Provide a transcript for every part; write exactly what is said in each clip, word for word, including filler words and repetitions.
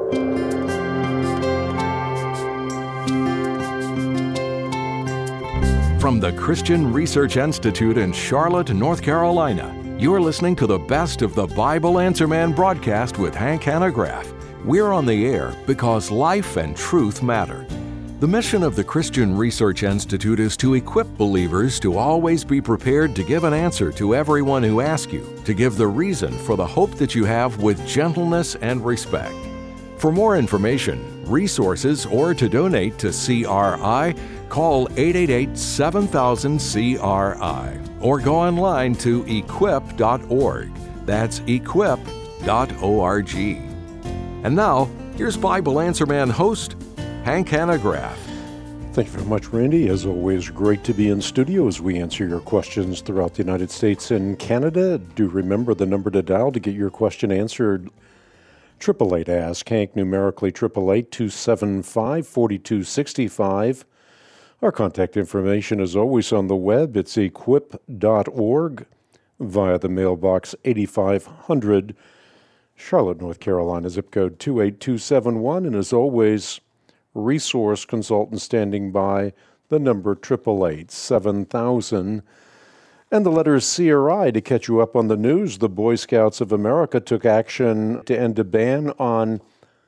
From the Christian Research Institute in Charlotte, North Carolina, you're listening to the best of the Bible Answer Man broadcast with Hank Hanegraaff. We're on the air because life and truth matter. The mission of the Christian Research Institute is to equip believers to always be prepared to give an answer to everyone who asks you, to give the reason for the hope that you have with gentleness and respect. For more information, resources, or to donate to C R I, call eight eight eight, seven thousand, C R I or go online to equip dot org. That's equip dot org. And now, here's Bible Answer Man host, Hank Hanegraaff. Thank you very much, Randy. As always, great to be in studio as we answer your questions throughout the United States and Canada. Do remember the number to dial to get your question answered. eight eight eight ask Hank, numerically eight eight eight, two seven five, four two six five. Our contact information is always on the web. It's equip dot org via the mailbox eighty-five hundred, Charlotte, North Carolina, zip code two eight two seven one. And as always, resource consultant standing by, the number eight eight eight, seven thousand. And the letter C R I to catch you up on the news. The Boy Scouts of America took action to end a ban on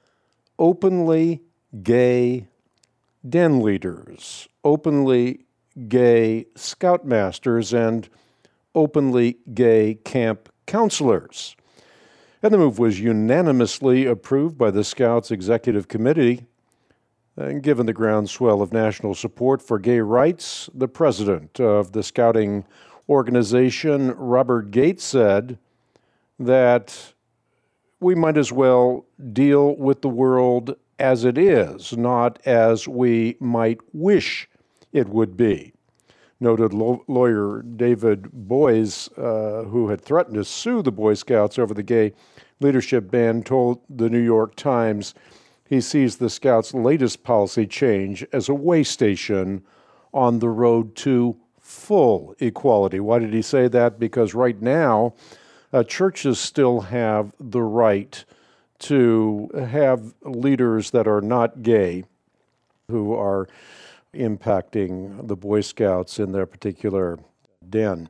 openly gay den leaders, openly gay scoutmasters, and openly gay camp counselors. And the move was unanimously approved by the Scouts Executive Committee. And given the groundswell of national support for gay rights, the president of the Scouting organization, Robert Gates, said that we might as well deal with the world as it is, not as we might wish it would be. Noted lo- lawyer David Boies, uh, who had threatened to sue the Boy Scouts over the gay leadership ban, told the New York Times he sees the Scouts' latest policy change as a way station on the road to full equality. Why did he say that? Because right now, uh, churches still have the right to have leaders that are not gay who are impacting the Boy Scouts in their particular den.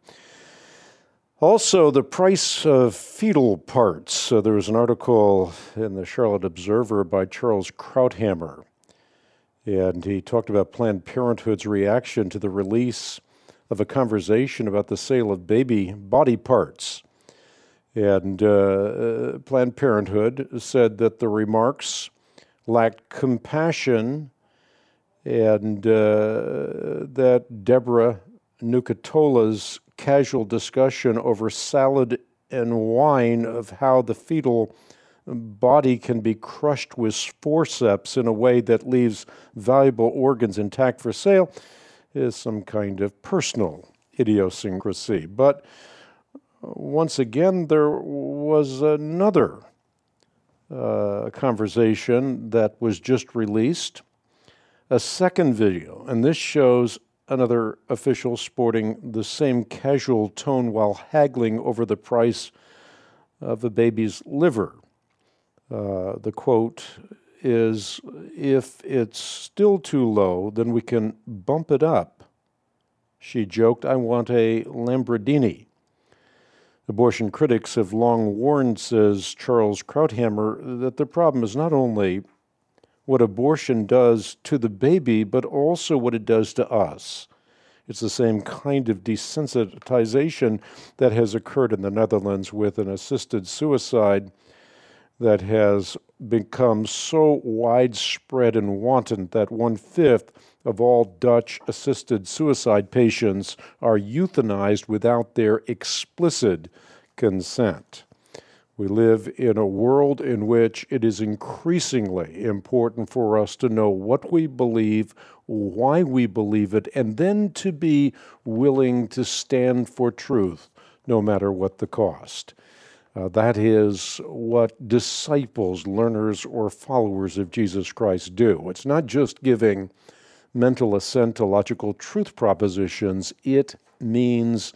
Also, the price of fetal parts. So there was an article in the Charlotte Observer by Charles Krauthammer, and he talked about Planned Parenthood's reaction to the release of a conversation about the sale of baby body parts. And uh, Planned Parenthood said that the remarks lacked compassion and uh, that Deborah Nucatola's casual discussion over salad and wine of how the fetal body can be crushed with forceps in a way that leaves valuable organs intact for sale is some kind of personal idiosyncrasy. But once again, there was another uh, conversation that was just released, a second video, and this shows another official sporting the same casual tone while haggling over the price of a baby's liver. Uh, the quote is, "If it's still too low, then we can bump it up." She joked, "I want a Lamborghini." Abortion critics have long warned, says Charles Krauthammer, that the problem is not only what abortion does to the baby, but also what it does to us. It's the same kind of desensitization that has occurred in the Netherlands with an assisted suicide that has become so widespread and wanton that one-fifth of all Dutch assisted suicide patients are euthanized without their explicit consent. We live in a world in which it is increasingly important for us to know what we believe, why we believe it, and then to be willing to stand for truth, no matter what the cost. Uh, that is what disciples, learners, or followers of Jesus Christ do. It's not just giving mental assent to logical truth propositions. It means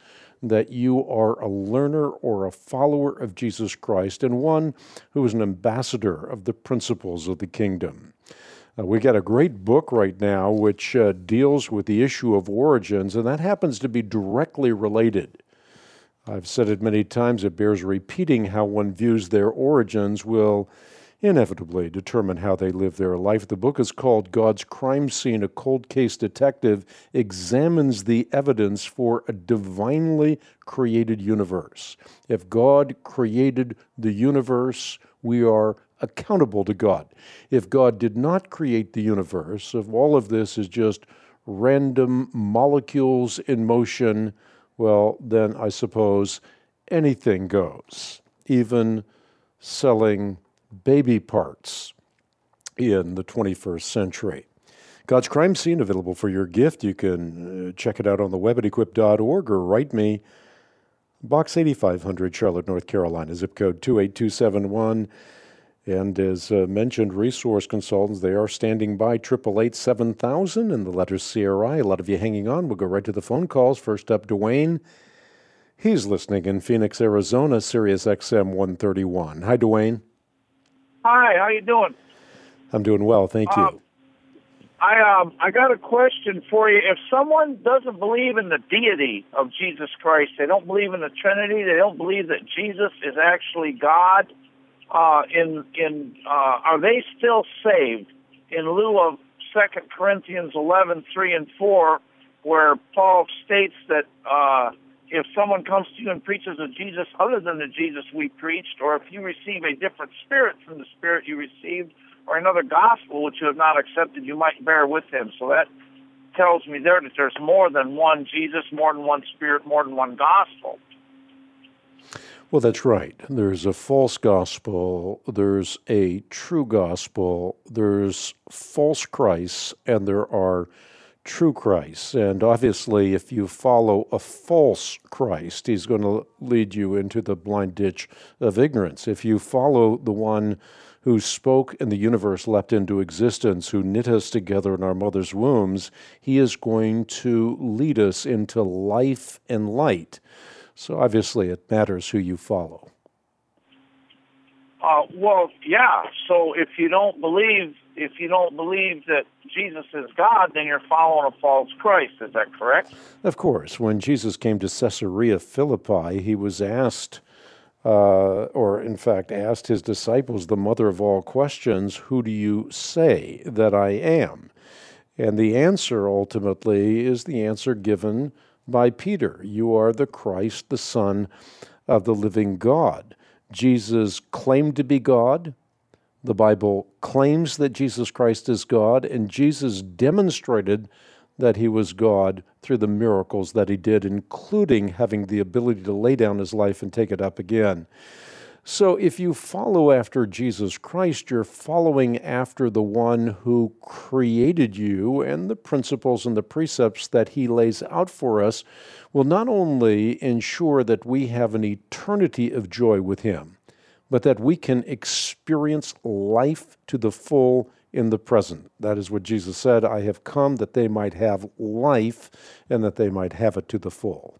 that you are a learner or a follower of Jesus Christ and one who is an ambassador of the principles of the kingdom. Uh, we got a great book right now which uh, deals with the issue of origins, and that happens to be directly related. I've said it many times, it bears repeating. How one views their origins will inevitably determine how they live their life. The book is called God's Crime Scene. A Cold Case Detective examines the evidence for a divinely created universe. If God created the universe, we are accountable to God. If God did not create the universe, if all of this is just random molecules in motion, well, then I suppose anything goes, even selling baby parts in the twenty-first century. God's Crime Scene, available for your gift. You can uh, check it out on the web at equip dot org or write me, Box eighty-five hundred, Charlotte, North Carolina, zip code two eight two seven one. And as uh, mentioned, resource consultants, they are standing by, eight eight eight, seven thousand, and the letter C R I. A lot of you hanging on. We'll go right to the phone calls. First up, Dwayne. He's listening in Phoenix, Arizona, Sirius X M one thirty-one. Hi, Dwayne. Hi, how you doing? I'm doing well, thank you. Um, I um I got a question for you. If someone doesn't believe in the deity of Jesus Christ, they don't believe in the Trinity, they don't believe that Jesus is actually God, uh, in in uh, are they still saved? In lieu of Second Corinthians eleven, three and four, where Paul states that uh, if someone comes to you and preaches a Jesus other than the Jesus we preached, or if you receive a different spirit from the spirit you received, or another gospel which you have not accepted, you might bear with him. So that tells me there that there's more than one Jesus, more than one spirit, more than one gospel. Well, that's right. There's a false gospel, there's a true gospel, there's false Christs, and there are true Christ. And obviously, if you follow a false Christ, he's going to lead you into the blind ditch of ignorance. If you follow the one who spoke and the universe leapt into existence, who knit us together in our mother's wombs, he is going to lead us into life and light. So obviously, it matters who you follow. Uh, well, yeah. So if you don't believe, if you don't believe that Jesus is God, then you're following a false Christ. Is that correct? Of course. When Jesus came to Caesarea Philippi, he was asked, uh, or in fact asked his disciples, the mother of all questions, who do you say that I am? And the answer ultimately is the answer given by Peter. You are the Christ, the Son of the living God. Jesus claimed to be God. The Bible claims that Jesus Christ is God, and Jesus demonstrated that he was God through the miracles that he did, including having the ability to lay down his life and take it up again. So if you follow after Jesus Christ, you're following after the one who created you, and the principles and the precepts that he lays out for us will not only ensure that we have an eternity of joy with him, but that we can experience life to the full in the present. That is what Jesus said, I have come that they might have life and that they might have it to the full.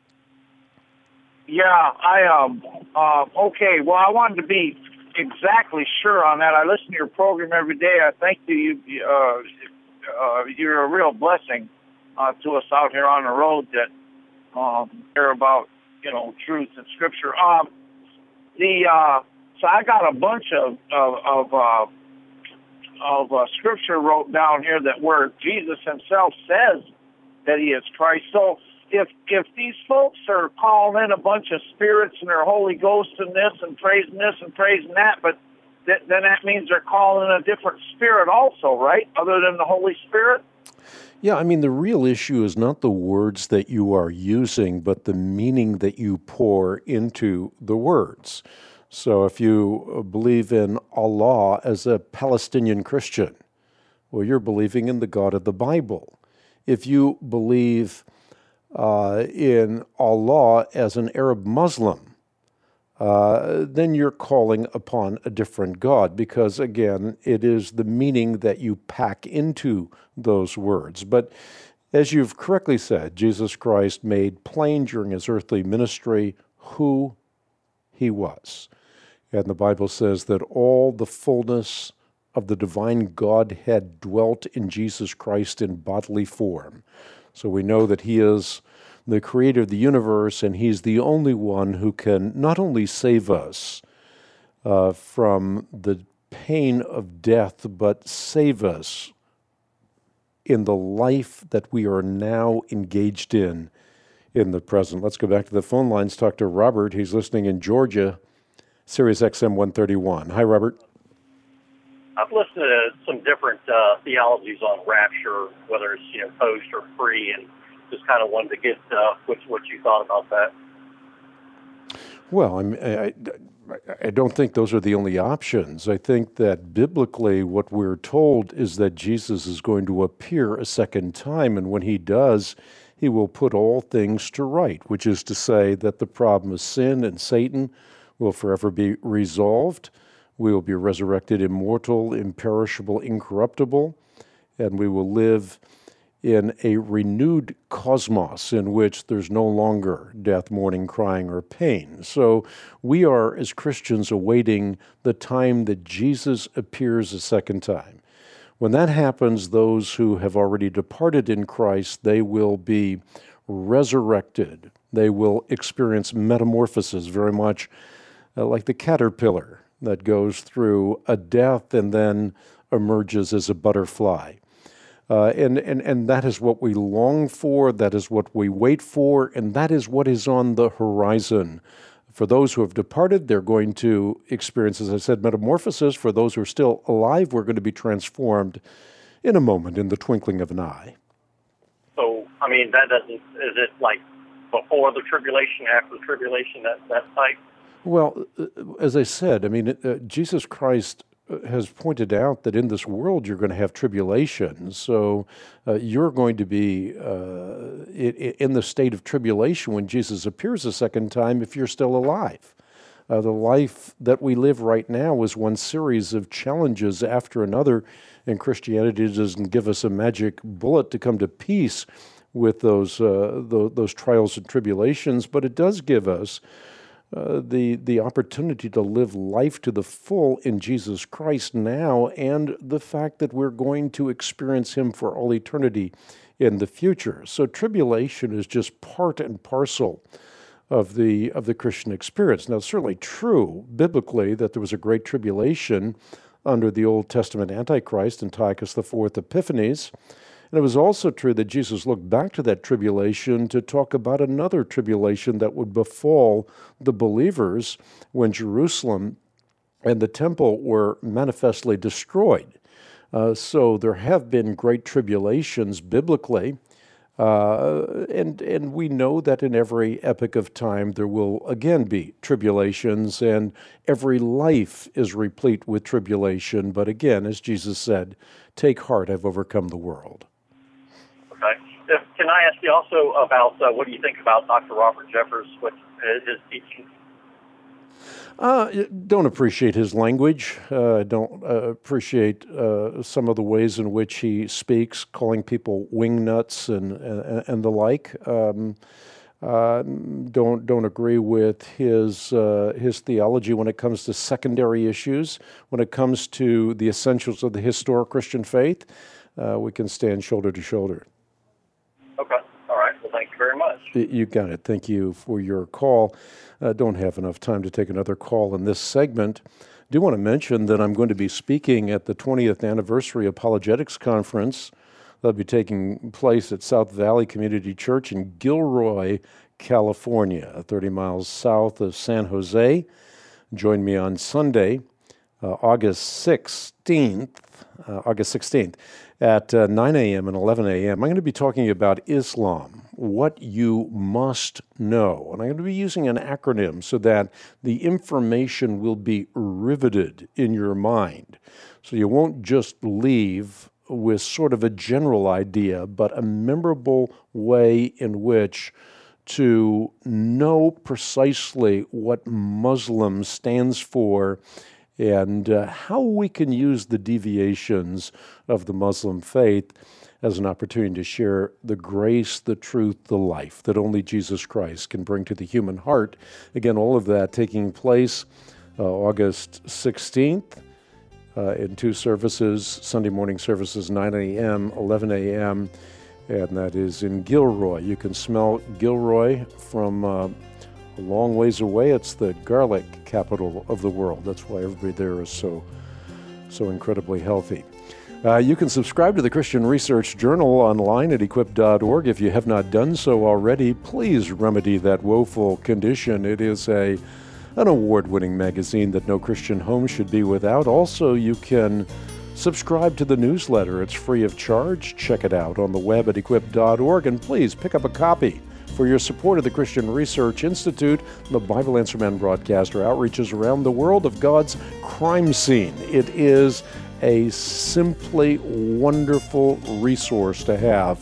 Yeah, I, um, uh, okay, well, I wanted to be exactly sure on that. I listen to your program every day. I thank you. You, uh, uh, you're a real blessing uh, to us out here on the road that um, hear about, you know, truth and Scripture. Um, the uh, so I got a bunch of of of, uh, of uh, Scripture wrote down here that where Jesus himself says that he is Christ. So if if these folks are calling in a bunch of spirits and their Holy Ghost and this and praising this and praising that, but th- then that means they're calling in a different spirit also, right? Other than the Holy Spirit? Yeah, I mean, the real issue is not the words that you are using, but the meaning that you pour into the words. So if you believe in Allah as a Palestinian Christian, well, you're believing in the God of the Bible. If you believe uh, in Allah as an Arab Muslim, Uh, then you're calling upon a different God, because, again, it is the meaning that you pack into those words. But As you've correctly said, Jesus Christ made plain during his earthly ministry who he was. And the Bible says that all the fullness of the divine Godhead dwelt in Jesus Christ in bodily form. So we know that he is the creator of the universe, and he's the only one who can not only save us uh, from the pain of death, but save us in the life that we are now engaged in in the present. Let's go back to the phone lines, talk to Robert. He's listening in Georgia, Sirius X M one thirty-one. Hi, Robert. I've listened to some different uh, theologies on rapture, whether it's, you know, post or pre, and just kind of wanted to get uh, what, what you thought about that. Well, I'm, I, I don't think those are the only options. I think that biblically what we're told is that Jesus is going to appear a second time, and when he does, he will put all things to right, which is to say that the problem of sin and Satan will forever be resolved. We will be resurrected immortal, imperishable, incorruptible, and we will live in a renewed cosmos in which there's no longer death, mourning, crying, or pain. So we are, as Christians, awaiting the time that Jesus appears a second time. When that happens, those who have already departed in Christ, they will be resurrected. They will experience metamorphosis, very much uh, like the caterpillar that goes through a death and then emerges as a butterfly. Uh, and, and, and that is what we long for, that is what we wait for, and that is what is on the horizon. For those who have departed, they're going to experience, as I said, metamorphosis. For those who are still alive, we're going to be transformed in a moment, in the twinkling of an eye. So, I mean, that doesn't, is it like before the tribulation, after the tribulation, that, that type? Well, as I said, I mean, uh, Jesus Christ has pointed out that in this world you're going to have tribulation. So uh, you're going to be uh, in the state of tribulation when Jesus appears a second time if you're still alive. Uh, the life that we live right now is one series of challenges after another, and Christianity doesn't give us a magic bullet to come to peace with those, uh, those, those trials and tribulations, but it does give us Uh, the the opportunity to live life to the full in Jesus Christ now, and the fact that we're going to experience him for all eternity in the future. So tribulation is just part and parcel of the of the Christian experience. Now, it's certainly true biblically that there was a great tribulation under the Old Testament Antichrist, Antiochus the Fourth Epiphanes. And it was also true that Jesus looked back to that tribulation to talk about another tribulation that would befall the believers when Jerusalem and the temple were manifestly destroyed. Uh, so there have been great tribulations biblically, uh, and, and we know that in every epoch of time there will again be tribulations, and every life is replete with tribulation. But again, as Jesus said, take heart, I've overcome the world. Okay. If, can I ask you also about uh, what do you think about Doctor Robert Jeffress, what his teaching? Uh, don't appreciate his language. Uh, don't uh, appreciate uh, some of the ways in which he speaks, calling people wingnuts and and, and the like. Um, uh, don't don't agree with his uh, his theology when it comes to secondary issues. When it comes to the essentials of the historic Christian faith, uh, we can stand shoulder to shoulder. Okay. All right. Well, thank you very much. You got it. Thank you for your call. Uh, don't have enough time to take another call in this segment. Do want to mention that I'm going to be speaking at the twentieth Anniversary Apologetics Conference. That'll be taking place at South Valley Community Church in Gilroy, California, thirty miles south of San Jose. Join me on Sunday, uh, August sixteenth, uh, August sixteenth, at uh, nine a.m. and eleven a.m. I'm going to be talking about Islam, what you must know. And I'm going to be using an acronym so that the information will be riveted in your mind. So you won't just leave with sort of a general idea, but a memorable way in which to know precisely what Muslim stands for and uh, how we can use the deviations of the Muslim faith as an opportunity to share the grace, the truth, the life that only Jesus Christ can bring to the human heart. Again, all of that taking place uh, August sixteenth uh, in two services, Sunday morning services, nine a.m., eleven a.m., and that is in Gilroy. You can smell Gilroy from uh, a long ways away. It's the garlic capital of the world. That's why everybody there is so, so incredibly healthy. Uh, you can subscribe to the Christian Research Journal online at equip dot org. If you have not done so already, please remedy that woeful condition. It is a an award-winning magazine that no Christian home should be without. Also, you can subscribe to the newsletter. It's free of charge. Check it out on the web at equip dot org, and please pick up a copy for your support of the Christian Research Institute, the Bible Answer Man broadcaster outreaches around the world of God's crime scene. It is a simply wonderful resource to have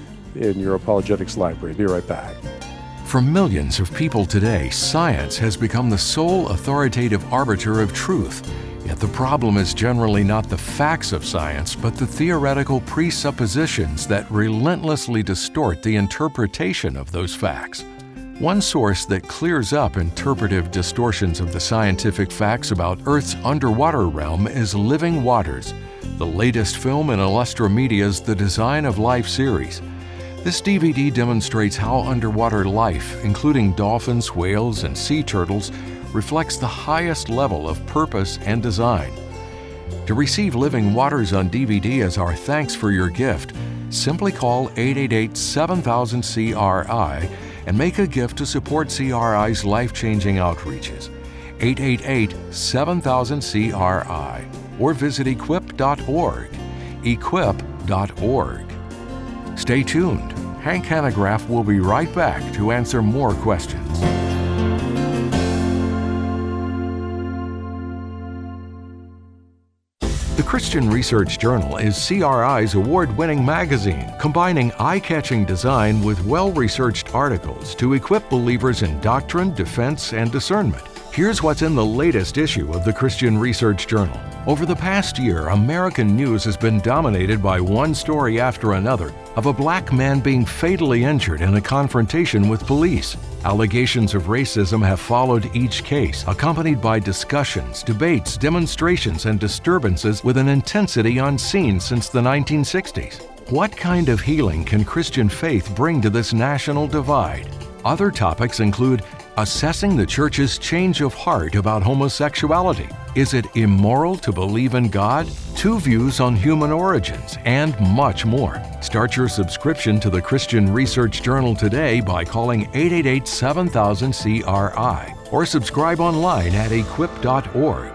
in your apologetics library. Be right back. For millions of people today, science has become the sole authoritative arbiter of truth. Yet the problem is generally not the facts of science, but the theoretical presuppositions that relentlessly distort the interpretation of those facts. One source that clears up interpretive distortions of the scientific facts about Earth's underwater realm is Living Waters, the latest film in Illustra Media's The Design of Life series. This D V D demonstrates how underwater life, including dolphins, whales, and sea turtles, reflects the highest level of purpose and design. To receive Living Waters on D V D as our thanks for your gift, simply call eight eight eight, seven thousand, C R I and make a gift to support C R I's life-changing outreaches. eight eight eight, seven thousand, C R I or visit equip dot org. equip dot org. Stay tuned. Hank Hanegraaff will be right back to answer more questions. The Christian Research Journal is C R I's award-winning magazine, combining eye-catching design with well-researched articles to equip believers in doctrine, defense, and discernment. Here's what's in the latest issue of the Christian Research Journal. Over the past year, American news has been dominated by one story after another of a black man being fatally injured in a confrontation with police. Allegations of racism have followed each case, accompanied by discussions, debates, demonstrations, and disturbances with an intensity unseen since the nineteen sixties. What kind of healing can Christian faith bring to this national divide? Other topics include assessing the church's change of heart about homosexuality. Is it immoral to believe in God? Two views on human origins, and much more. Start your subscription to the Christian Research Journal today by calling eight eight eight, seven thousand, C R I or subscribe online at equip dot org.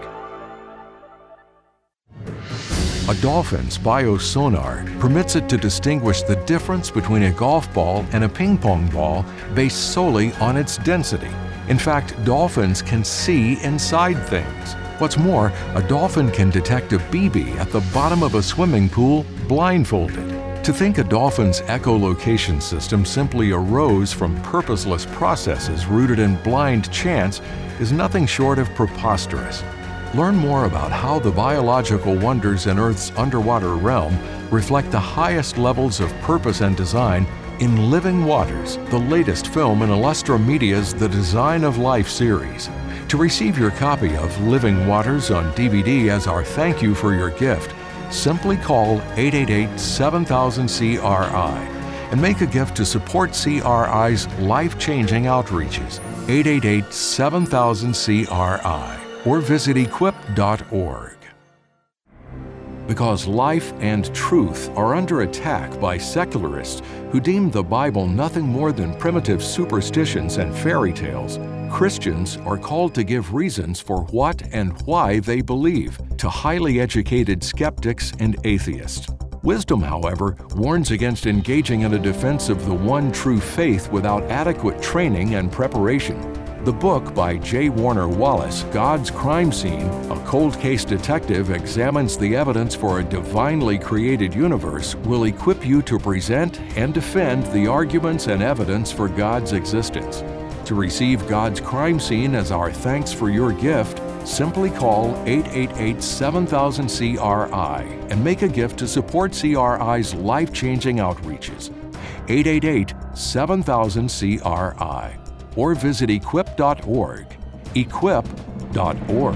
A dolphin's biosonar permits it to distinguish the difference between a golf ball and a ping pong ball based solely on its density. In fact, dolphins can see inside things. What's more, a dolphin can detect a B B at the bottom of a swimming pool blindfolded. To think a dolphin's echolocation system simply arose from purposeless processes rooted in blind chance is nothing short of preposterous. Learn more about how the biological wonders in Earth's underwater realm reflect the highest levels of purpose and design in Living Waters, the latest film in Illustra Media's The Design of Life series. To receive your copy of Living Waters on D V D as our thank you for your gift, simply call eight eight eight, seven thousand, C R I and make a gift to support C R I's life-changing outreaches. eight eight eight, seven thousand, C R I or visit equip dot org. Because life and truth are under attack by secularists who deem the Bible nothing more than primitive superstitions and fairy tales, Christians are called to give reasons for what and why they believe to highly educated skeptics and atheists. Wisdom, however, warns against engaging in a defense of the one true faith without adequate training and preparation. The book by J. Warner Wallace, God's Crime Scene, a cold case detective examines the evidence for a divinely created universe, will equip you to present and defend the arguments and evidence for God's existence. To receive God's Crime Scene as our thanks for your gift, Simply call eight eight eight, seven thousand, C R I and make a gift to support C R I's life-changing outreaches. eight eight eight, seven thousand, C R I. Or visit equip dot org. equip dot org.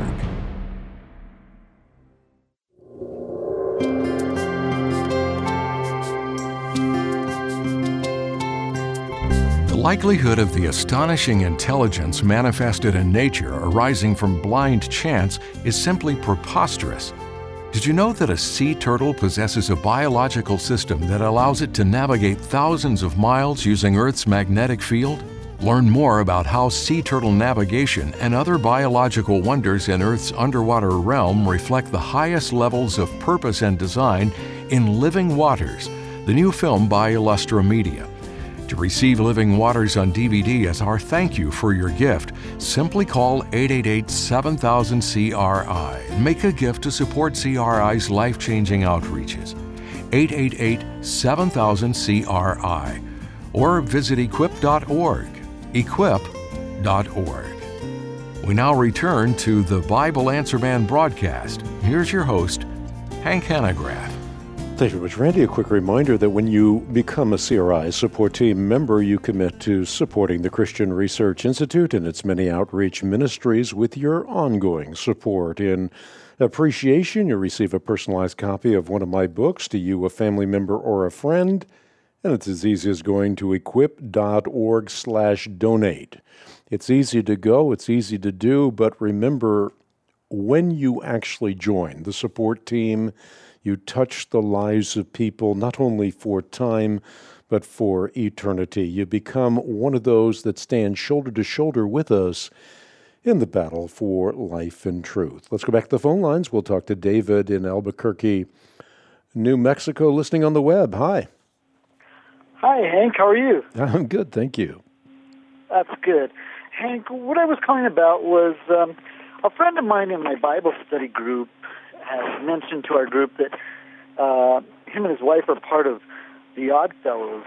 The likelihood of the astonishing intelligence manifested in nature arising from blind chance is simply preposterous. Did you know that a sea turtle possesses a biological system that allows it to navigate thousands of miles using Earth's magnetic field? Learn more about how sea turtle navigation and other biological wonders in Earth's underwater realm reflect the highest levels of purpose and design in Living Waters, the new film by Illustra Media. To receive Living Waters on D V D as our thank you for your gift, simply call eight eight eight, seven thousand, C R I and make a gift to support C R I's life-changing outreaches. eight eight eight, seven thousand, C R I. Or visit equip dot org. equip dot org. We now return to the Bible Answer Man broadcast. Here's your host, Hank Hanegraaff. Thank you very much, Randy. A quick reminder that when you become a C R I support team member, you commit to supporting the Christian Research Institute and its many outreach ministries with your ongoing support. In appreciation, you receive a personalized copy of one of my books to you, a family member, or a friend. And it's as easy as going to equip dot org slash donate. It's easy to go, it's easy to do, but remember, when you actually join the support team, you touch the lives of people not only for time, but for eternity. You become one of those that stand shoulder to shoulder with us in the battle for life and truth. Let's go back to the phone lines. We'll talk to David in Albuquerque, New Mexico, listening on the web. Hi. Hi, Hank. How are you? I'm good, thank you. That's good. Hank, what I was calling about was um, a friend of mine in my Bible study group has mentioned to our group that uh, him and his wife are part of the Odd Fellows,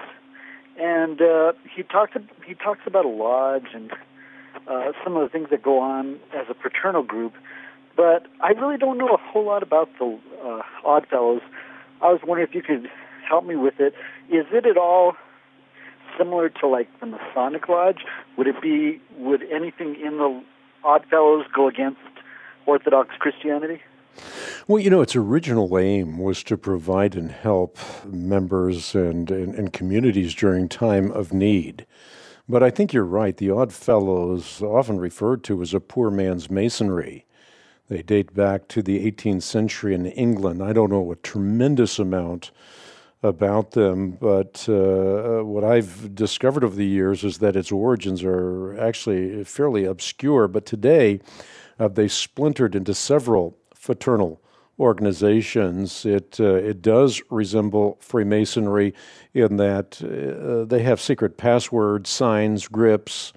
and uh, he talks he talks about a lodge and uh, some of the things that go on as a fraternal group, but I really don't know a whole lot about the uh, Odd Fellows. I was wondering if you could help me with it. Is it at all similar to like the Masonic Lodge? Would it be, would anything in the Odd Fellows go against Orthodox Christianity? Well, you know, its original aim was to provide and help members and, and, and communities during time of need. But I think you're right. The Odd Fellows, often referred to as a poor man's masonry. They date back to the eighteenth century in England. I don't know a tremendous amount about them, but uh, what I've discovered over the years is that its origins are actually fairly obscure. But today, uh, they splintered into several fraternal organizations. It uh, it does resemble Freemasonry in that uh, they have secret passwords, signs, grips,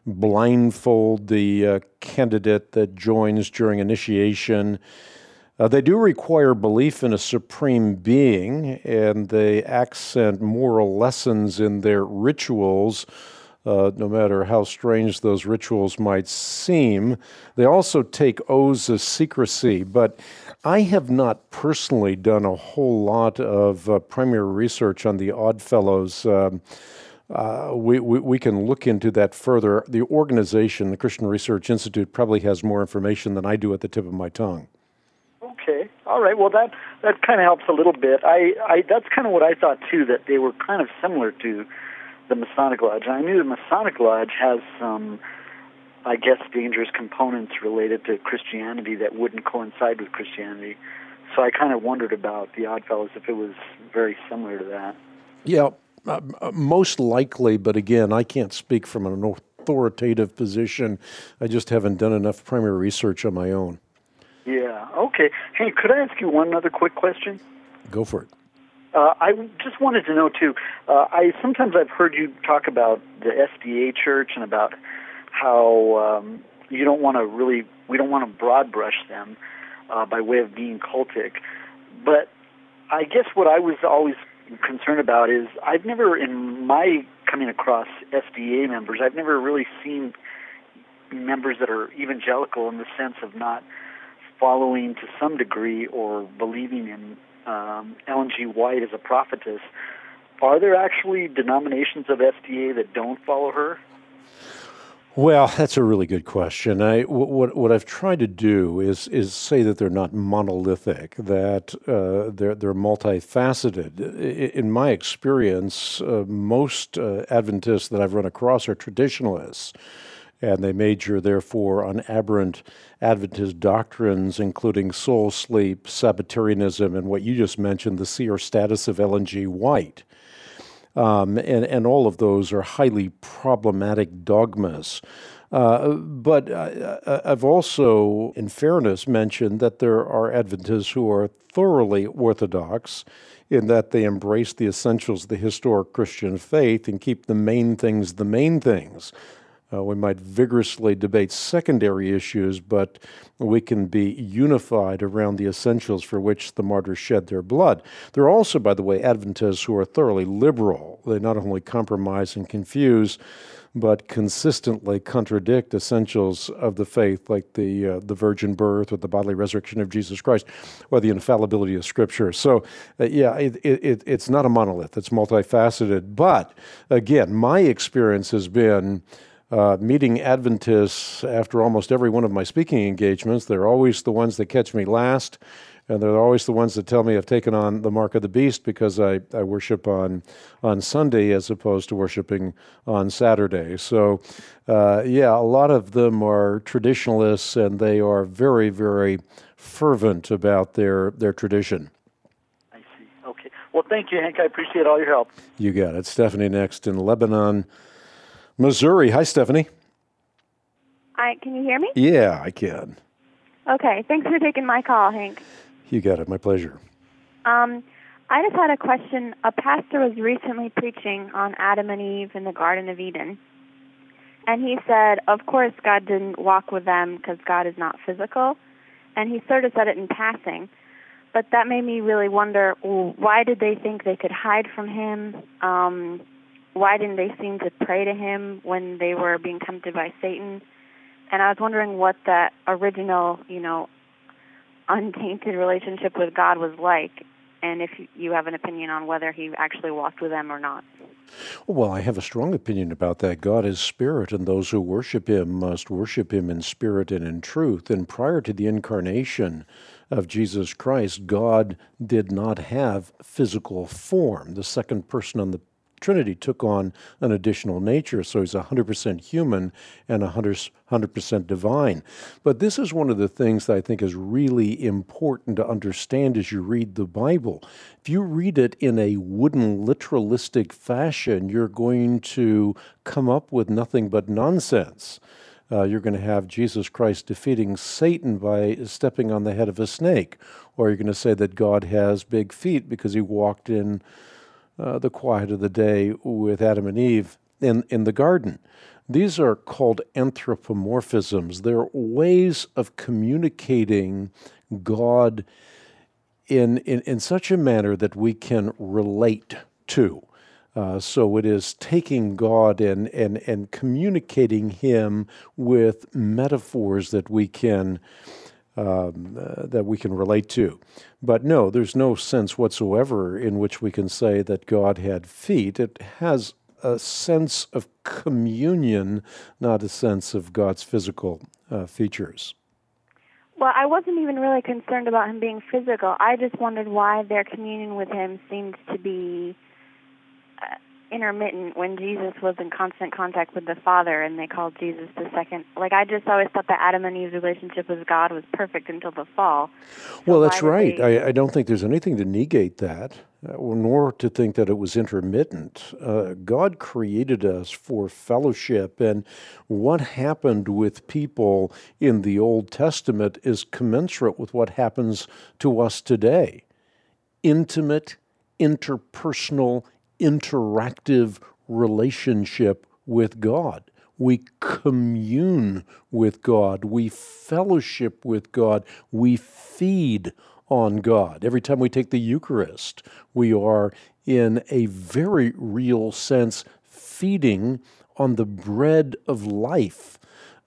blindfold the uh, candidate that joins during initiation. Uh, they do require belief in a supreme being, and they accent moral lessons in their rituals, uh, no matter how strange those rituals might seem. They also take oaths of secrecy, but I have not personally done a whole lot of uh, primary research on the Odd Fellows. Um, uh, we, we, we can look into that further. The organization, the Christian Research Institute, probably has more information than I do at the tip of my tongue. Okay. All right. Well, that that kind of helps a little bit. I, I that's kind of what I thought too, that they were kind of similar to the Masonic Lodge. I knew the Masonic Lodge has some, I guess, dangerous components related to Christianity that wouldn't coincide with Christianity. So I kind of wondered about the Odd Fellows if it was very similar to that. Yeah, uh, most likely. But again, I can't speak from an authoritative position. I just haven't done enough primary research on my own. Yeah, okay. Hey, could I ask you one other quick question? Go for it. Uh, I just wanted to know, too, uh, I sometimes I've heard you talk about the S D A Church and about how um, you don't want to really, we don't want to broad brush them uh, by way of being cultic. But I guess what I was always concerned about is I've never, in my coming across S D A members, I've never really seen members that are evangelical in the sense of not following to some degree or believing in um, Ellen G. White as a prophetess, are there actually denominations of S D A that don't follow her? Well, that's a really good question. I, what, what I've tried to do is is say that they're not monolithic, that uh, they're they're multifaceted. In my experience, uh, most uh, Adventists that I've run across are traditionalists, and they major, therefore, on aberrant Adventist doctrines, including soul sleep, Sabbatarianism, and what you just mentioned, the seer status of Ellen G. White. Um, and, and all of those are highly problematic dogmas. Uh, but I, I've also, in fairness, mentioned that there are Adventists who are thoroughly orthodox in that they embrace the essentials of the historic Christian faith and keep the main things the main things. Uh, we might vigorously debate secondary issues, but we can be unified around the essentials for which the martyrs shed their blood. There are also, by the way, Adventists who are thoroughly liberal. They not only compromise and confuse, but consistently contradict essentials of the faith, like the uh, the virgin birth or the bodily resurrection of Jesus Christ, or the infallibility of Scripture. So, uh, yeah, it, it, it's not a monolith. It's multifaceted. But, again, my experience has been Uh, meeting Adventists after almost every one of my speaking engagements. They're always the ones that catch me last, and they're always the ones that tell me I've taken on the mark of the beast because I, I worship on on Sunday as opposed to worshiping on Saturday. So, uh, yeah, a lot of them are traditionalists, and they are very, very fervent about their, their tradition. I see. Okay. Well, thank you, Hank. I appreciate all your help. You got it. Stephanie next in Lebanon, Missouri. Hi, Stephanie. Hi, can you hear me? Yeah, I can. Okay, thanks for taking my call, Hank. You got it. My pleasure. Um, I just had a question. A pastor was recently preaching on Adam and Eve in the Garden of Eden, and he said, of course, God didn't walk with them because God is not physical, and he sort of said it in passing, but that made me really wonder, well, why did they think they could hide from him? Um Why didn't they seem to pray to him when they were being tempted by Satan? And I was wondering what that original, you know, untainted relationship with God was like, and if you have an opinion on whether he actually walked with them or not. Well, I have a strong opinion about that. God is spirit, and those who worship him must worship him in spirit and in truth. And prior to the incarnation of Jesus Christ, God did not have physical form. The second person on the Trinity took on an additional nature, so he's one hundred percent human and one hundred percent divine. But this is one of the things that I think is really important to understand as you read the Bible. If you read it in a wooden, literalistic fashion, you're going to come up with nothing but nonsense. Uh, you're going to have Jesus Christ defeating Satan by stepping on the head of a snake, or you're going to say that God has big feet because he walked in Uh, the quiet of the day with Adam and Eve in, in the garden. These are called anthropomorphisms. They're ways of communicating God in, in, in such a manner that we can relate to. Uh, so it is taking God and, and, and communicating him with metaphors that we can Um, uh, that we can relate to. But no, there's no sense whatsoever in which we can say that God had feet. It has a sense of communion, not a sense of God's physical uh, features. Well, I wasn't even really concerned about him being physical. I just wondered why their communion with him seemed to be uh, intermittent when Jesus was in constant contact with the Father and they called Jesus the second. Like, I just always thought that Adam and Eve's relationship with God was perfect until the fall. So well, that's right. They... I, I don't think there's anything to negate that, uh, nor to think that it was intermittent. Uh, God created us for fellowship, and what happened with people in the Old Testament is commensurate with what happens to us today. Intimate, interpersonal, interactive relationship with God. We commune with God. We fellowship with God. We feed on God. Every time we take the Eucharist, we are, in a very real sense, feeding on the bread of life.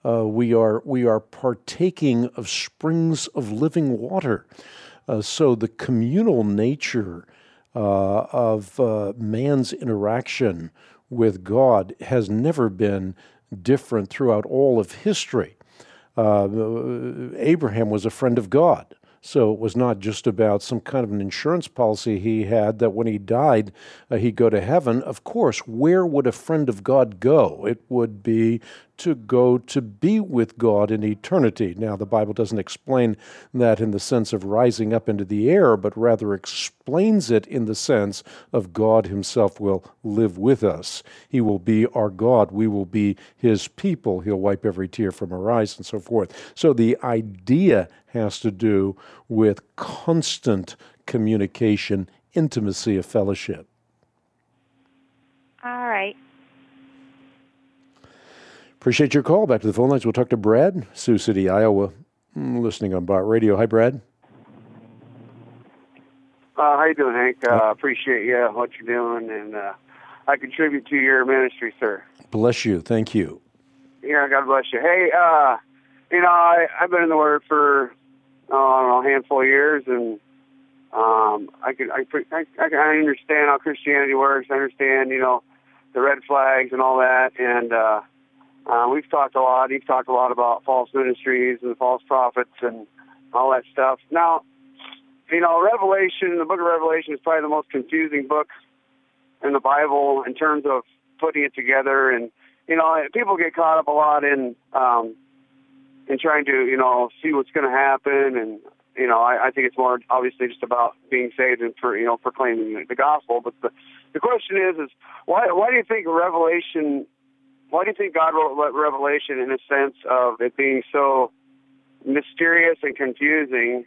Uh, we are we are partaking of springs of living water. Uh, so the communal nature uh, of uh, man's interaction with God has never been different throughout all of history. Uh, Abraham was a friend of God. So it was not just about some kind of an insurance policy he had that when he died, uh, he'd go to heaven. Of course, where would a friend of God go? It would be to go to be with God in eternity. Now, the Bible doesn't explain that in the sense of rising up into the air, but rather explains it in the sense of God himself will live with us. He will be our God. We will be his people. He'll wipe every tear from our eyes and so forth. So the idea has to do with constant communication, intimacy of fellowship. All right. Appreciate your call. Back to the phone lines. We'll talk to Brad, Sioux City, Iowa, listening on Bott Radio. Hi, Brad. Uh, how you doing, Hank? Uh, appreciate you, what you're doing, and uh, I contribute to your ministry, sir. Bless you. Thank you. Yeah, God bless you. Hey, uh, you know, I, I've been in the Word for uh, I don't know, a handful of years, and um, I can I, I I understand how Christianity works. I understand, you know, the red flags and all that, and uh, uh, we've talked a lot. You've talked a lot about false ministries and false prophets and all that stuff. Now, you know, Revelation, the book of Revelation is probably the most confusing book in the Bible in terms of putting it together, and you know, people get caught up a lot in. Um, and trying to, you know, see what's going to happen. And, you know, I, I think it's more obviously just about being saved and, for, you know, proclaiming the gospel. But the, the question is, is why, why do you think Revelation, why do you think God wrote Revelation in a sense of it being so mysterious and confusing,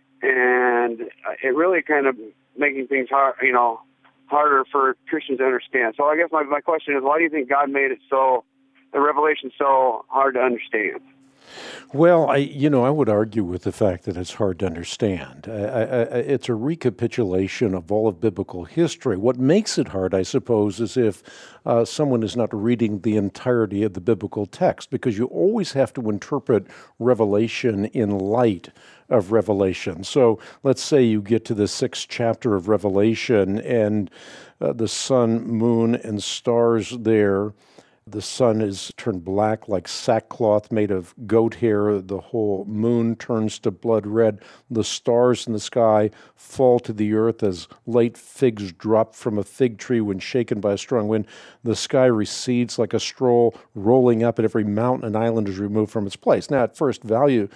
and it really kind of making things hard, you know, harder for Christians to understand? So I guess my, my question is, why do you think God made it so, the Revelation so hard to understand? Well, I, you know, I would argue with the fact that it's hard to understand. I, I, it's a recapitulation of all of biblical history. What makes it hard, I suppose, is if uh, someone is not reading the entirety of the biblical text, because you always have to interpret Revelation in light of Revelation. So let's say you get to the sixth chapter of Revelation, and uh, the sun, moon, and stars there. The sun is turned black like sackcloth made of goat hair. The whole moon turns to blood red. The stars in the sky fall to the earth as late figs drop from a fig tree when shaken by a strong wind. The sky recedes like a stroll rolling up, and every mountain and island is removed from its place. Now, at first value,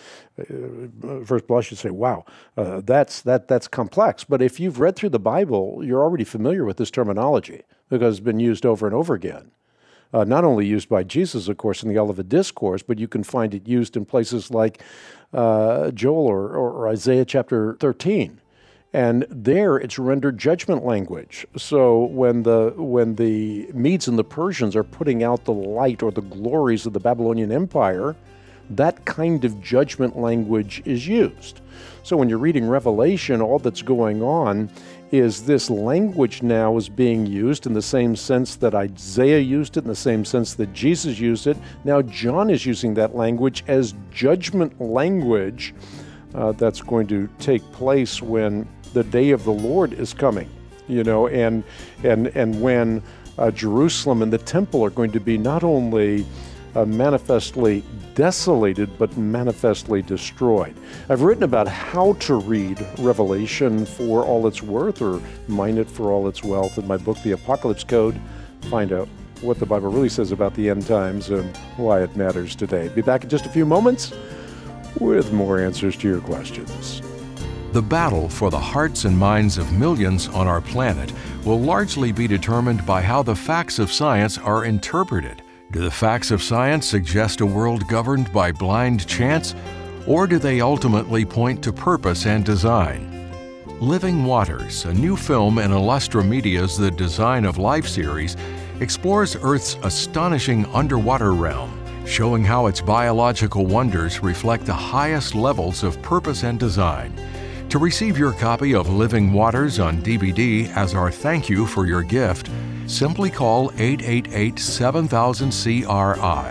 uh, first blush, you say, wow, uh, that's that that's complex. But if you've read through the Bible, you're already familiar with this terminology because it's been used over and over again. Uh, not only used by Jesus, of course, in the Olivet Discourse, but you can find it used in places like uh, Joel or, or Isaiah chapter thirteen. And there it's rendered judgment language. So when the when the Medes and the Persians are putting out the light or the glories of the Babylonian Empire, that kind of judgment language is used. So when you're reading Revelation, all that's going on is this language now is being used in the same sense that Isaiah used it, in the same sense that Jesus used it. Now John is using that language as judgment language uh, that's going to take place when the day of the Lord is coming, you know, and and and when uh, Jerusalem and the temple are going to be not only uh, manifestly desolated, but manifestly destroyed. I've written about how to read Revelation for all it's worth, or mine it for all its wealth, in my book, The Apocalypse Code. Find out what the Bible really says about the end times and why it matters today. Be back in just a few moments with more answers to your questions. The battle for the hearts and minds of millions on our planet will largely be determined by how the facts of science are interpreted. Do the facts of science suggest a world governed by blind chance, or do they ultimately point to purpose and design? Living Waters, a new film in Illustra Media's The Design of Life series, explores Earth's astonishing underwater realm, showing how its biological wonders reflect the highest levels of purpose and design. To receive your copy of Living Waters on D V D as our thank you for your gift, simply call eight eight eight, seven thousand C R I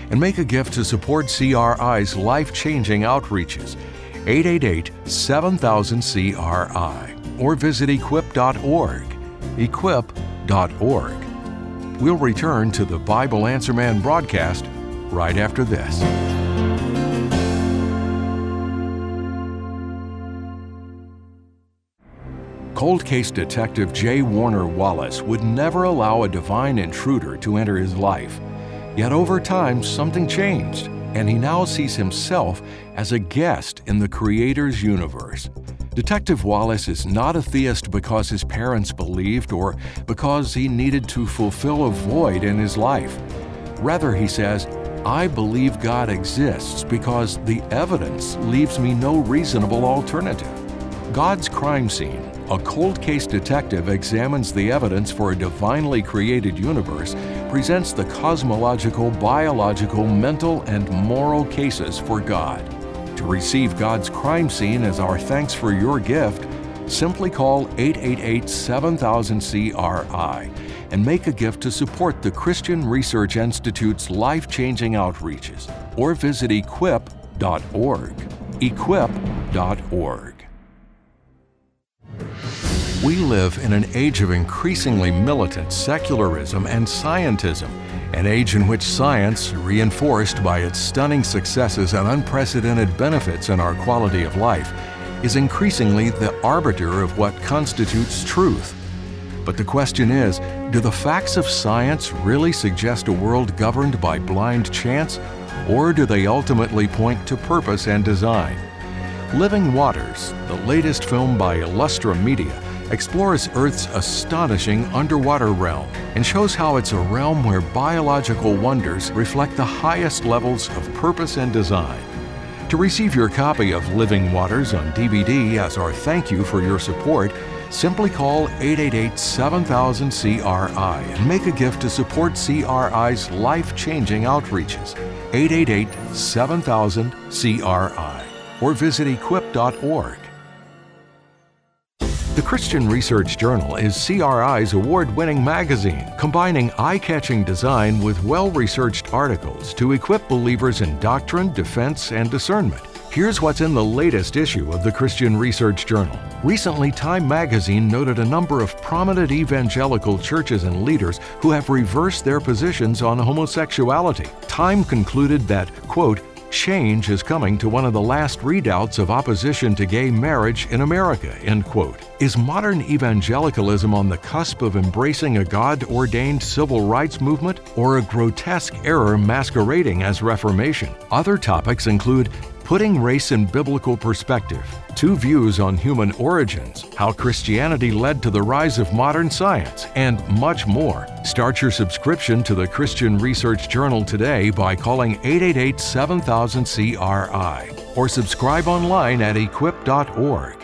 and make a gift to support C R I's life-changing outreaches. eight eight eight, seven thousand, C R I or visit equip dot org. equip dot org. We'll return to the Bible Answer Man broadcast right after this. Cold case detective J. Warner Wallace would never allow a divine intruder to enter his life. Yet over time, something changed, and he now sees himself as a guest in the Creator's universe. Detective Wallace is not a theist because his parents believed or because he needed to fulfill a void in his life. Rather, he says, I believe God exists because the evidence leaves me no reasonable alternative. God's Crime Scene, a cold case detective examines the evidence for a divinely created universe, presents the cosmological, biological, mental, and moral cases for God. To receive God's Crime Scene as our thanks for your gift, simply call eight eight eight, seven thousand, C R I and make a gift to support the Christian Research Institute's life-changing outreaches, or visit equip dot org. equip dot org. We live in an age of increasingly militant secularism and scientism, an age in which science, reinforced by its stunning successes and unprecedented benefits in our quality of life, is increasingly the arbiter of what constitutes truth. But the question is, do the facts of science really suggest a world governed by blind chance, or do they ultimately point to purpose and design? Living Waters, the latest film by Illustra Media, explores Earth's astonishing underwater realm and shows how it's a realm where biological wonders reflect the highest levels of purpose and design. To receive your copy of Living Waters on D V D as our thank you for your support, simply call eight eight eight, seven thousand, C R I and make a gift to support C R I's life-changing outreaches. eight eight eight, seven thousand, C R I or visit equip dot org. The Christian Research Journal is C R I's award-winning magazine, combining eye-catching design with well-researched articles to equip believers in doctrine, defense, and discernment. Here's what's in the latest issue of the Christian Research Journal. Recently, Time magazine noted a number of prominent evangelical churches and leaders who have reversed their positions on homosexuality. Time concluded that, quote, change is coming to one of the last redoubts of opposition to gay marriage in America, end quote. Is modern evangelicalism on the cusp of embracing a God-ordained civil rights movement or a grotesque error masquerading as reformation? Other topics include putting race in biblical perspective, two views on human origins, how Christianity led to the rise of modern science, and much more. Start your subscription to the Christian Research Journal today by calling eight eight eight, seven thousand, C R I or subscribe online at equip dot org.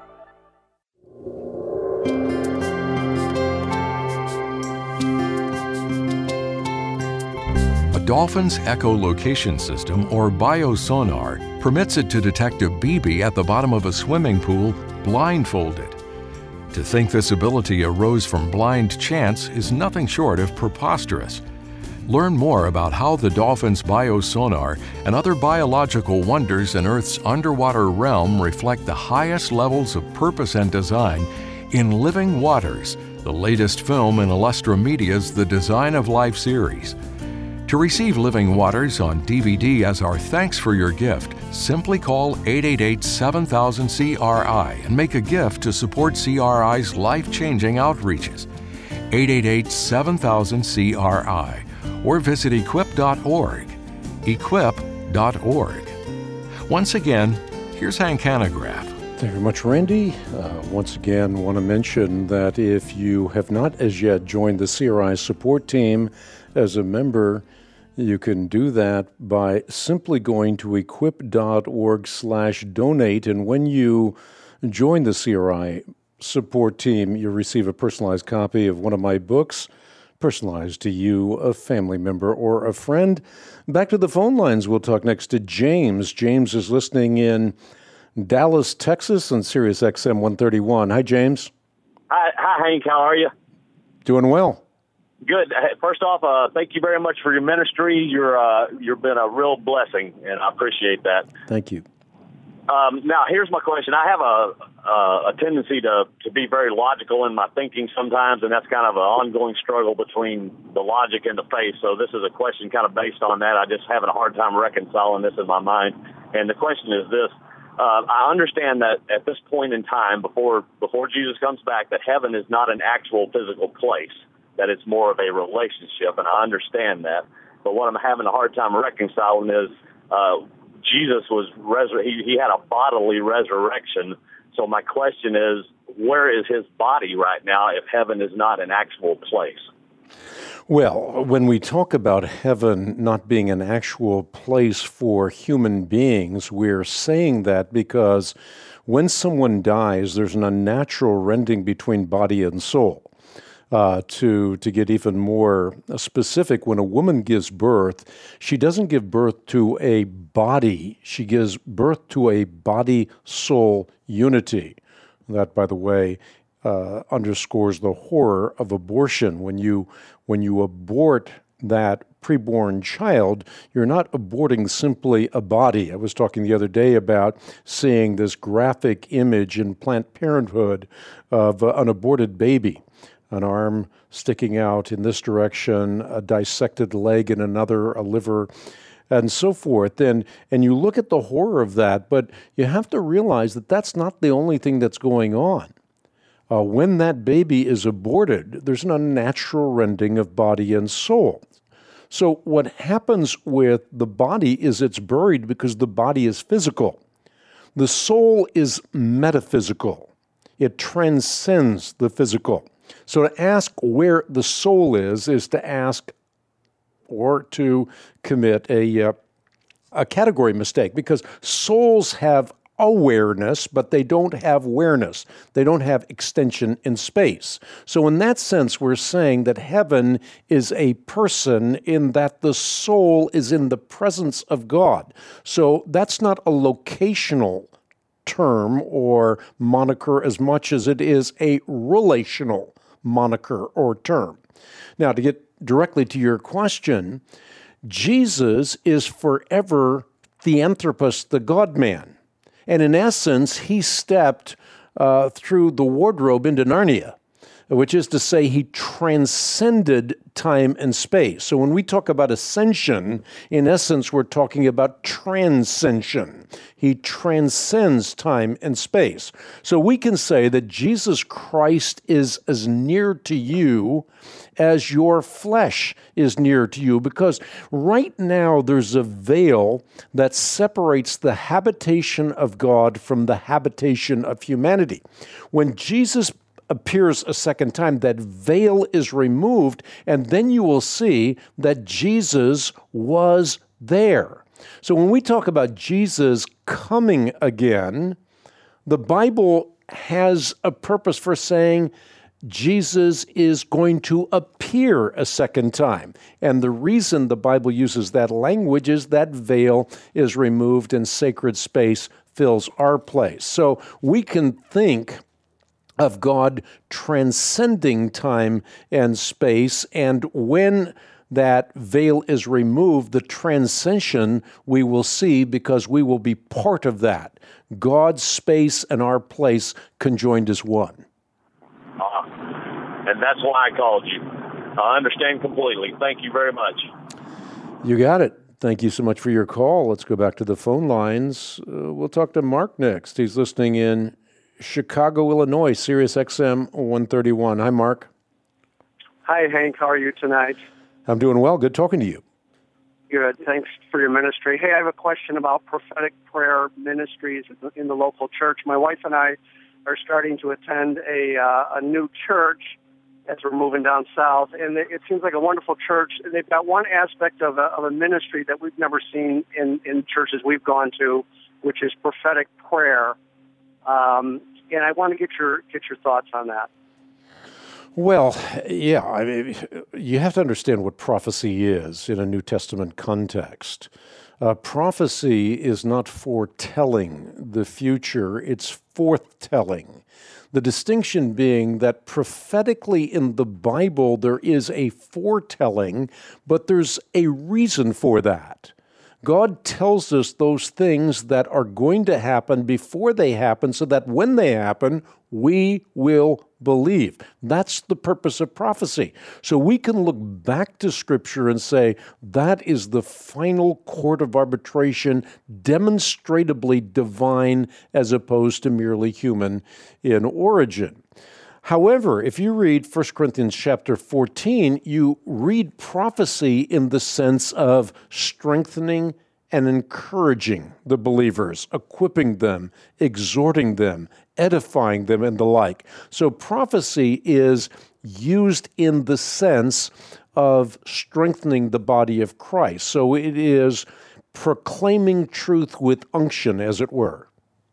A dolphin's echolocation system, or biosonar, permits it to detect a B B at the bottom of a swimming pool blindfolded. To think this ability arose from blind chance is nothing short of preposterous. Learn more about how the dolphin's biosonar and other biological wonders in Earth's underwater realm reflect the highest levels of purpose and design in Living Waters, the latest film in Illustra Media's The Design of Life series. To receive Living Waters on D V D as our thanks for your gift, simply call eight eight eight, seven thousand, C R I and make a gift to support C R I's life-changing outreaches. eight eight eight, seven thousand, C R I or visit equip dot org. equip dot org. Once again, here's Hank Hanegraaff. Thank you very much, Randy. Uh, once again, want to mention that if you have not as yet joined the C R I support team as a member, you can do that by simply going to equip dot org slash donate. And when you join the C R I support team, you'll receive a personalized copy of one of my books, personalized to you, a family member, or a friend. Back to the phone lines. We'll talk next to James. James is listening in Dallas, Texas on Sirius X M one thirty-one. Hi, James. Hi, hi, Hank. How are you? Doing well. Good. First off, uh, thank you very much for your ministry. You're uh, you've been a real blessing, and I appreciate that. Thank you. Um, now, here's my question. I have a uh, a tendency to, to be very logical in my thinking sometimes, and that's kind of an ongoing struggle between the logic and the faith. So this is a question kind of based on that. I just having a hard time reconciling this in my mind. And the question is this. Uh, I understand that at this point in time, before before Jesus comes back, that heaven is not an actual physical place, that it's more of a relationship, and I understand that. But what I'm having a hard time reconciling is uh, Jesus was resur- he, he had a bodily resurrection. So my question is, where is his body right now if heaven is not an actual place? Well, when we talk about heaven not being an actual place for human beings, we're saying that because when someone dies, there's an unnatural rending between body and soul. Uh, to to get even more specific, when a woman gives birth, she doesn't give birth to a body. She gives birth to a body-soul unity. That, by the way, uh, underscores the horror of abortion. When you when you abort that preborn child, you're not aborting simply a body. I was talking the other day about seeing this graphic image in Planned Parenthood of uh, an aborted baby. An arm sticking out in this direction, a dissected leg in another, a liver, and so forth. And, and you look at the horror of that, but you have to realize that that's not the only thing that's going on. Uh, when that baby is aborted, there's an unnatural rending of body and soul. So what happens with the body is it's buried because the body is physical. The soul is metaphysical. It transcends the physical. So to ask where the soul is, is to ask or to commit a, uh, a category mistake, because souls have awareness, but they don't have awareness. They don't have extension in space. So in that sense, we're saying that heaven is a person in that the soul is in the presence of God. So that's not a locational term or moniker as much as it is a relational moniker or term. Now, to get directly to your question, Jesus is forever Theanthropos, the God-man. And in essence, he stepped uh, through the wardrobe into Narnia, which is to say he transcended time and space. So when we talk about ascension, in essence, we're talking about transcension. He transcends time and space. So we can say that Jesus Christ is as near to you as your flesh is near to you, because right now there's a veil that separates the habitation of God from the habitation of humanity. When Jesus appears a second time, that veil is removed, and then you will see that Jesus was there. So when we talk about Jesus coming again, the Bible has a purpose for saying Jesus is going to appear a second time. And the reason the Bible uses that language is that veil is removed and sacred space fills our place. So we can think of God transcending time and space, and when that veil is removed, the transcension we will see because we will be part of that. God's space and our place conjoined as one. Uh, and that's why I called you. I understand completely. Thank you very much. You got it. Thank you so much for your call. Let's go back to the phone lines. Uh, we'll talk to Mark next. He's listening in Chicago, Illinois, Sirius X M one thirty-one. Hi, Mark. Hi, Hank. How are you tonight? I'm doing well. Good talking to you. Good. Thanks for your ministry. Hey, I have a question about prophetic prayer ministries in the local church. My wife and I are starting to attend a uh, a new church as we're moving down south, and it seems like a wonderful church. They've got one aspect of a, of a ministry that we've never seen in, in churches we've gone to, which is prophetic prayer. Um, and I want to get your get your thoughts on that. Well, yeah, I mean, you have to understand what prophecy is in a New Testament context. Uh, prophecy is not foretelling the future, it's forthtelling. The distinction being that prophetically in the Bible there is a foretelling, but there's a reason for that. God tells us those things that are going to happen before they happen so that when they happen, we will believe. That's the purpose of prophecy. So we can look back to Scripture and say, that is the final court of arbitration, demonstrably divine as opposed to merely human in origin. However, if you read First Corinthians chapter fourteen, you read prophecy in the sense of strengthening and encouraging the believers, equipping them, exhorting them, edifying them, and the like. So prophecy is used in the sense of strengthening the body of Christ. So it is proclaiming truth with unction, as it were.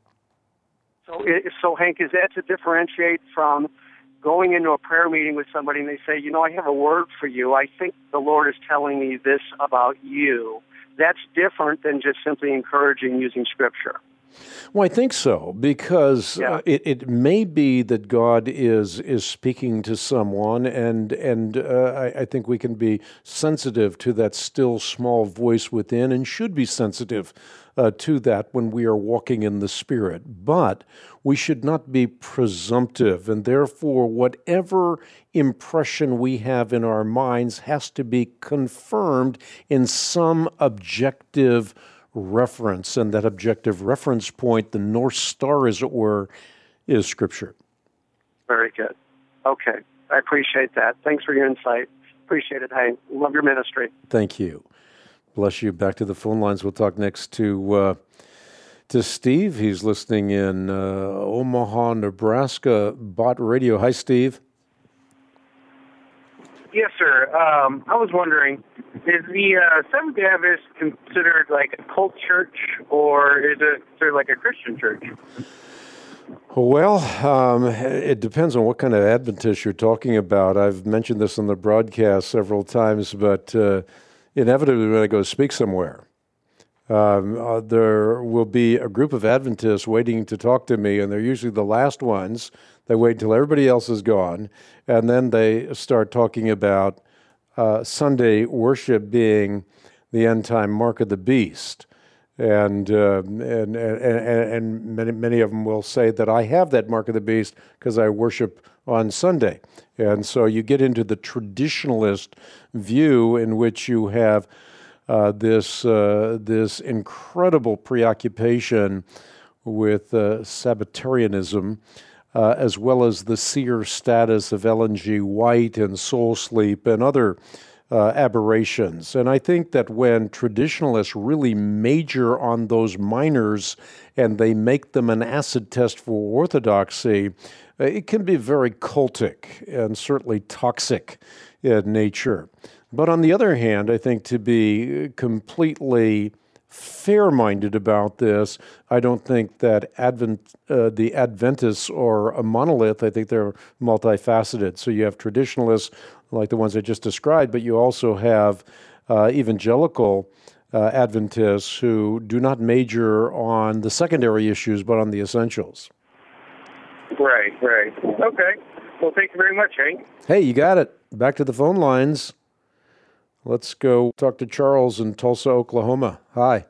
So, it, so Hank, is that to differentiate from going into a prayer meeting with somebody and they say, you know, I have a word for you. I think the Lord is telling me this about you. That's different than just simply encouraging using Scripture. Well, I think so, because yeah. uh, it, it may be that God is is speaking to someone, and and uh, I, I think we can be sensitive to that still small voice within, and should be sensitive uh, to that when we are walking in the Spirit. But we should not be presumptive, and therefore whatever impression we have in our minds has to be confirmed in some objective reference, and that objective reference point, the North Star, as it were, is Scripture. Very good. Okay. I appreciate that. Thanks for your insight. Appreciate it, Hank. Love your ministry. Thank you. Bless you. Back to the phone lines. We'll talk next to uh, to Steve. He's listening in uh, Omaha, Nebraska, Bott Radio. Hi, Steve. Yes, sir. Um, I was wondering, is the uh, Seventh-day Adventist considered like a cult church, or is it considered like a Christian church? Well, um, it depends on what kind of Adventist you're talking about. I've mentioned this on the broadcast several times, but uh, inevitably when I go speak somewhere, um, uh, there will be a group of Adventists waiting to talk to me, and they're usually the last ones. They wait until everybody else is gone, and then they start talking about uh, Sunday worship being the end-time mark of the beast. And, uh, and, and, and many, many of them will say that I have that mark of the beast because I worship on Sunday. And so you get into the traditionalist view in which you have uh, this, uh, this incredible preoccupation with uh, Sabbatarianism, Uh, as well as the seer status of Ellen G. White and soul sleep and other uh, aberrations. And I think that when traditionalists really major on those minors and they make them an acid test for orthodoxy, uh, it can be very cultic and certainly toxic in nature. But on the other hand, I think to be completely fair-minded about this, I don't think that Advent, uh, the Adventists are a monolith. I think they're multifaceted. So you have traditionalists like the ones I just described, but you also have uh, evangelical uh, Adventists who do not major on the secondary issues, but on the essentials. Right, right. Okay. Well, thank you very much, Hank. Hey, you got it. Back to the phone lines. Let's go talk to Charles in Tulsa, Oklahoma. Hi.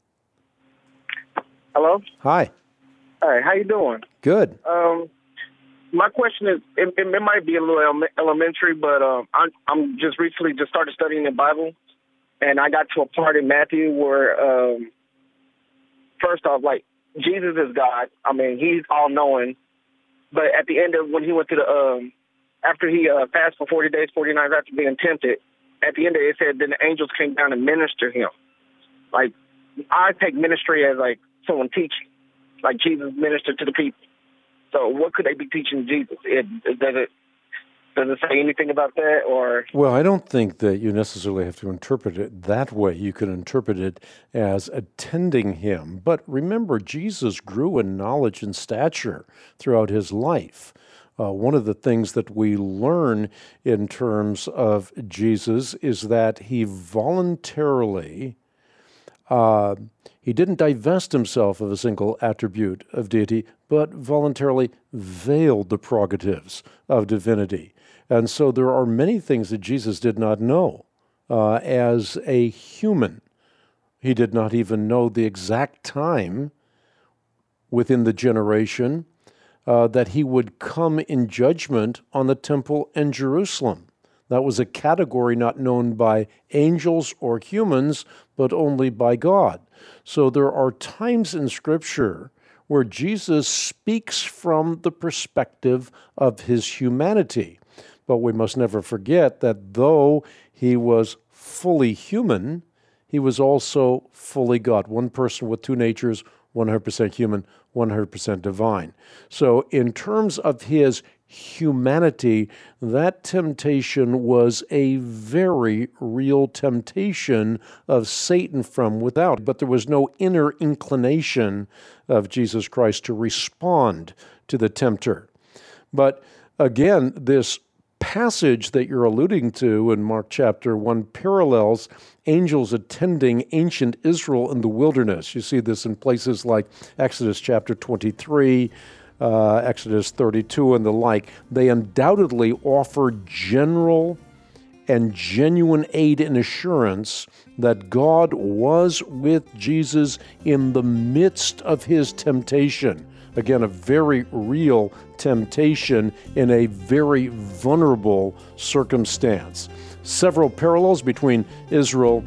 Hello? Hi. Hi, how you doing? Good. Um, my question is, it, it, it might be a little ele- elementary, but um, I'm, I'm just recently just started studying the Bible, and I got to a part in Matthew where, um, first off, like, Jesus is God. I mean, he's all-knowing. But at the end of when he went to the, um, after he uh, fasted for forty days, forty nights after being tempted, at the end of it, it said, then the angels came down and ministered him. Like, I take ministry as, like, someone teaching. Like, Jesus ministered to the people. So what could they be teaching Jesus? It, it, does it does it say anything about that? Or Well, I don't think that you necessarily have to interpret it that way. You can interpret it as attending him. But remember, Jesus grew in knowledge and stature throughout his life. Uh, one of the things that we learn in terms of Jesus is that he voluntarily Uh, he didn't divest himself of a single attribute of deity, but voluntarily veiled the prerogatives of divinity. And so there are many things that Jesus did not know uh, as a human. He did not even know the exact time within the generation uh, that he would come in judgment on the temple in Jerusalem. That was a category not known by angels or humans, but only by God. So there are times in Scripture where Jesus speaks from the perspective of his humanity. But we must never forget that though he was fully human, he was also fully God. One person with two natures, one hundred percent human, one hundred percent divine. So in terms of his humanity, that temptation was a very real temptation of Satan from without. But there was no inner inclination of Jesus Christ to respond to the tempter. But again, this passage that you're alluding to in Mark chapter one parallels angels attending ancient Israel in the wilderness. You see this in places like Exodus chapter twenty-three, uh, Exodus thirty-two, and the like. They undoubtedly offer general and genuine aid and assurance that God was with Jesus in the midst of his temptation. Again, a very real temptation in a very vulnerable circumstance. Several parallels between Israel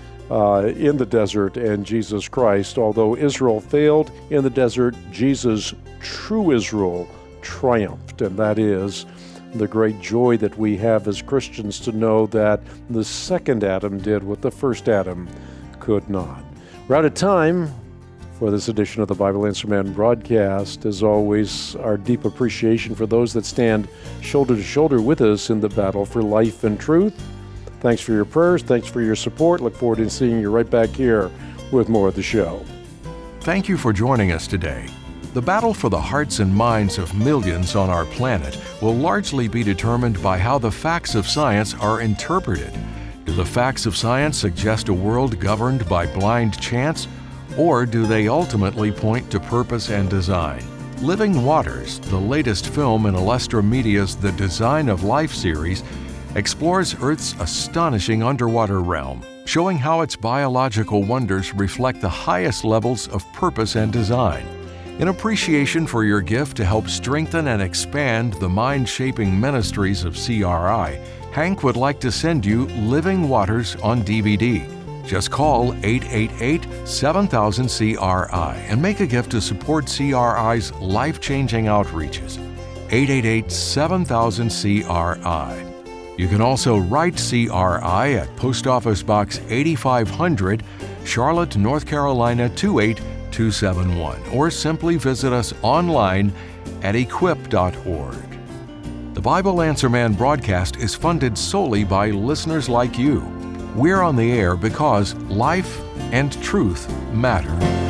uh, in the desert and Jesus Christ. Although Israel failed in the desert, Jesus, true Israel, triumphed. And that is the great joy that we have as Christians to know that the second Adam did what the first Adam could not. We're out of time for this edition of the Bible Answer Man broadcast. As always, our deep appreciation for those that stand shoulder to shoulder with us in the battle for life and truth. Thanks for your prayers. Thanks for your support. Look forward to seeing you right back here with more of the show. Thank you for joining us today. The battle for the hearts and minds of millions on our planet will largely be determined by how the facts of science are interpreted. Do the facts of science suggest a world governed by blind chance, or do they ultimately point to purpose and design? Living Waters, the latest film in Alestra Media's The Design of Life series, explores Earth's astonishing underwater realm, showing how its biological wonders reflect the highest levels of purpose and design. In appreciation for your gift to help strengthen and expand the mind-shaping ministries of C R I, Hank would like to send you Living Waters on D V D. Just call eight eight eight, seven thousand, C R I and make a gift to support C R I's life-changing outreaches. eight eight eight, seven thousand, C R I. You can also write C R I at Post Office Box eighty-five hundred, Charlotte, North Carolina two eight two seven one, or simply visit us online at equip dot org. The Bible Answer Man broadcast is funded solely by listeners like you. We're on the air because life and truth matter.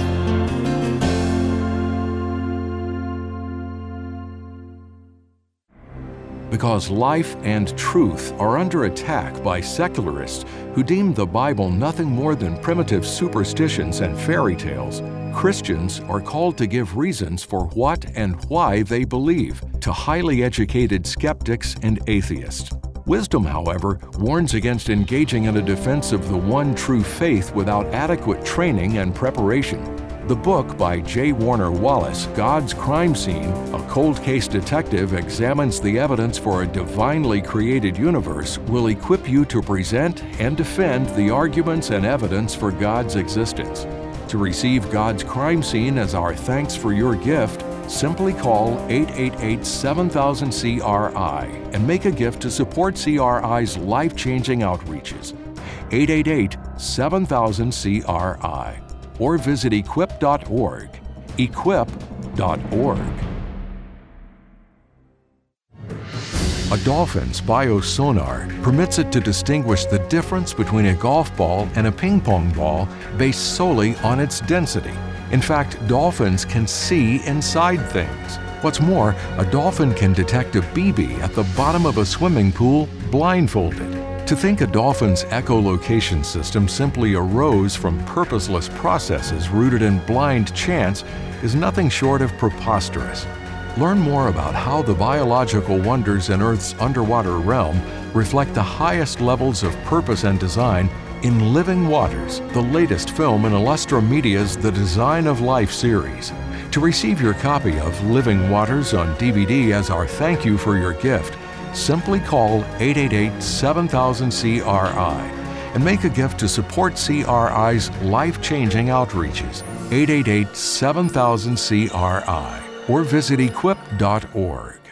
Because life and truth are under attack by secularists who deem the Bible nothing more than primitive superstitions and fairy tales, Christians are called to give reasons for what and why they believe to highly educated skeptics and atheists. Wisdom, however, warns against engaging in a defense of the one true faith without adequate training and preparation. The book by J. Warner Wallace, God's Crime Scene, a cold case detective examines the evidence for a divinely created universe, will equip you to present and defend the arguments and evidence for God's existence. To receive God's Crime Scene as our thanks for your gift, simply call eight eight eight, seven thousand, C R I and make a gift to support C R I's life-changing outreaches. eight eight eight, seven thousand, C R I. Or visit equip dot org. equip dot org. A dolphin's biosonar permits it to distinguish the difference between a golf ball and a ping pong ball based solely on its density. In fact, dolphins can see inside things. What's more, a dolphin can detect a B B at the bottom of a swimming pool blindfolded. To think a dolphin's echolocation system simply arose from purposeless processes rooted in blind chance is nothing short of preposterous. Learn more about how the biological wonders in Earth's underwater realm reflect the highest levels of purpose and design in Living Waters, the latest film in Illustra Media's The Design of Life series. To receive your copy of Living Waters on D V D as our thank you for your gift, simply call eight eight eight, seven thousand, C R I and make a gift to support C R I's life-changing outreaches, eight eight eight, seven thousand, C R I, or visit equip dot org.